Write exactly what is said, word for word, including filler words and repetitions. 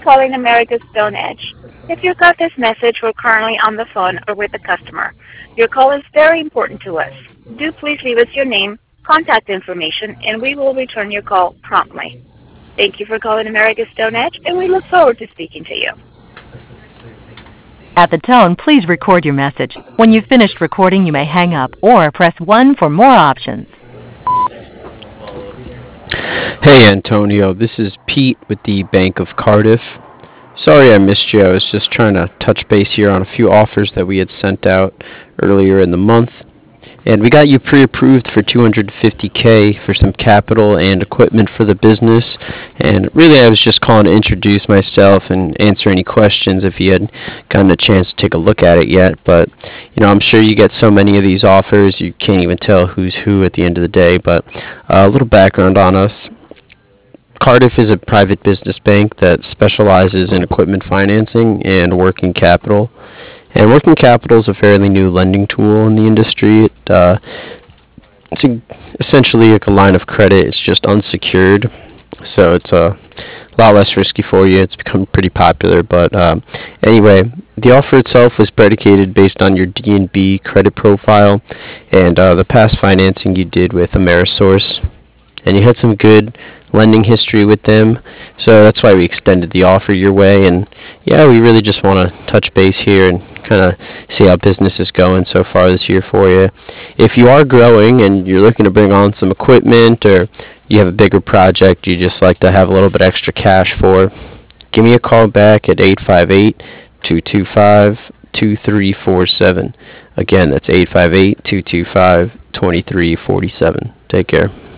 calling America's Stone Edge. If you got this message, we're currently on the phone or with a customer. Your call is very important to us. Do please leave us your name, contact information, and we will return your call promptly. Thank you for calling America's Stone Edge, and we look forward to speaking to you. At the tone, please record your message. When you've finished recording, you may hang up or press one for more options. Hey Antonio, this is Pete with the Bank of Cardiff. Sorry I missed you. I was just trying to touch base here on a few offers that we had sent out earlier in the month. And we got you pre-approved for two hundred fifty K for some capital and equipment for the business. And really I was just calling to introduce myself and answer any questions if you had gotten a chance to take a look at it yet. But, you know, I'm sure you get so many of these offers you can't even tell who's who at the end of the day. But uh, a little background on us. Cardiff is a private business bank that specializes in equipment financing and working capital. And working capital is a fairly new lending tool in the industry. It, uh, it's a, essentially like a line of credit. It's just unsecured, so it's a lot less risky for you. It's become pretty popular. But um, anyway, the offer itself was predicated based on your D N B credit profile and uh, the past financing you did with Amerisource. And you had some good lending history with them, so that's why we extended the offer your way. And yeah, we really just want to touch base here and kind of see how business is going so far this year for you. If you are growing and you're looking to bring on some equipment, or you have a bigger project you just like to have a little bit extra cash for, give me a call back at eight five eight, two two five, two three four seven. Again, that's eight five eight, two two five, two three four seven. Take care.